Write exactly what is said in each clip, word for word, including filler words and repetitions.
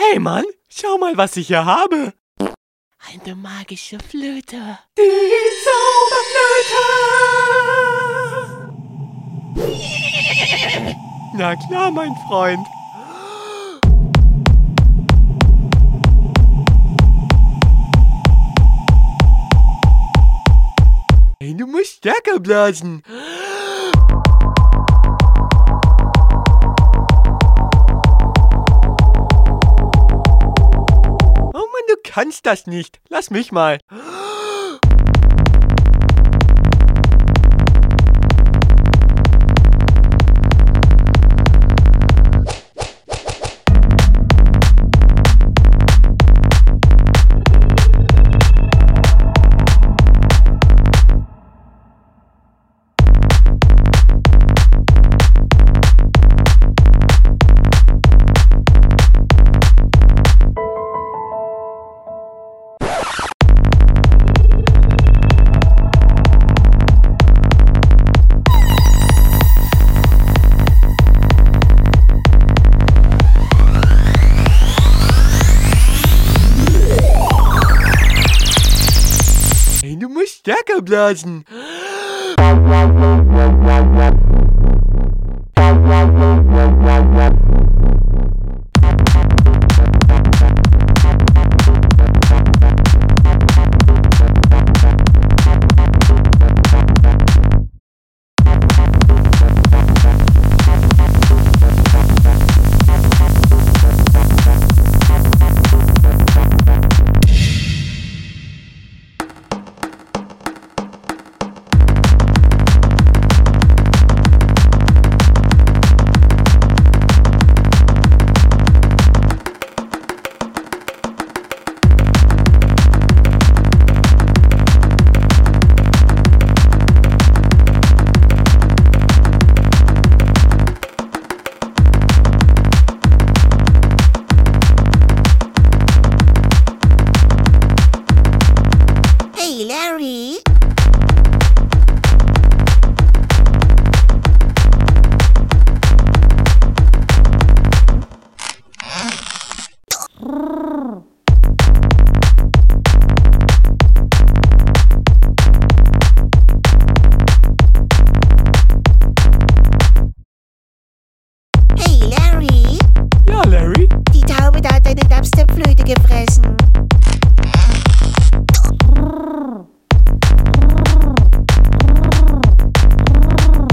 Hey Mann, schau mal, was ich hier habe. Eine magische Flöte. Die Zauberflöte. Na klar, mein Freund. Hey, du musst stärker blasen. Oh Mann, du kannst das nicht. Lass mich mal. Du musst stärker blasen. Larry? Hey, Larry? Ja, Larry? Die Taube da hat deine Dubstep-Flöte gefressen.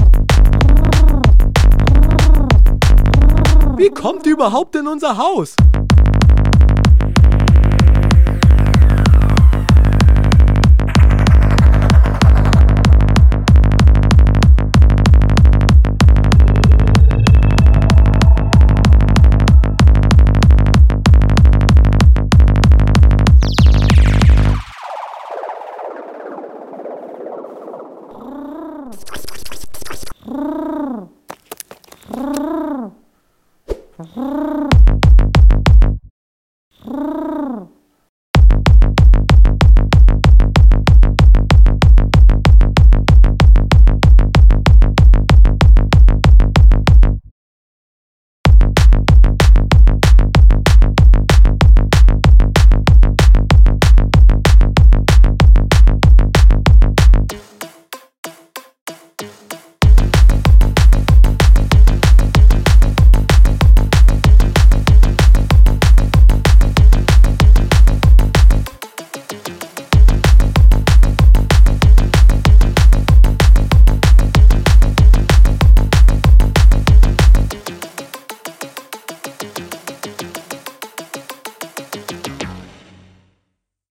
Wie kommt die überhaupt in unser Haus?